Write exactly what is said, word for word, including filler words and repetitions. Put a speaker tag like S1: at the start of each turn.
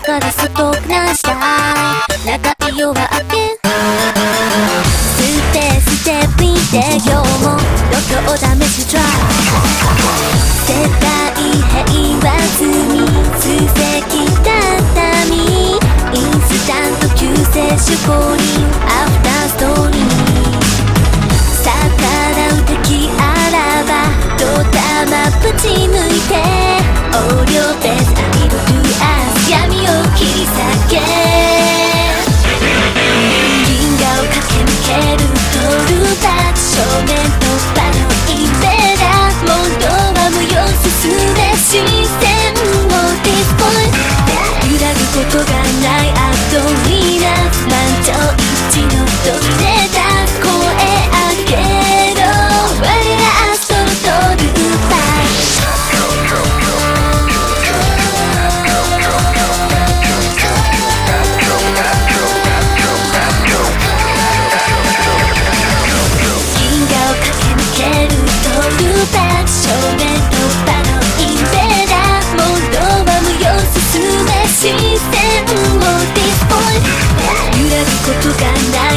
S1: から外なした長い夜明けステステップインで今日も度胸試しトライ世界平和積み通石畳インスタント救世主降臨アフターストーリー逆らう敵あらばドタマぶち抜いて横領ベースアミルトゥアス闇を切り裂け銀河を駆け抜けるトルバッチ正面突破のインベーダー問答は無用進め視線をディスポイント揺らぐことがないアドリーナ満場一致のトリネタ声上げろ我らアストロトルバ正面突破のインベーダー問答は無用進め視線をディスポイント揺らぐことがない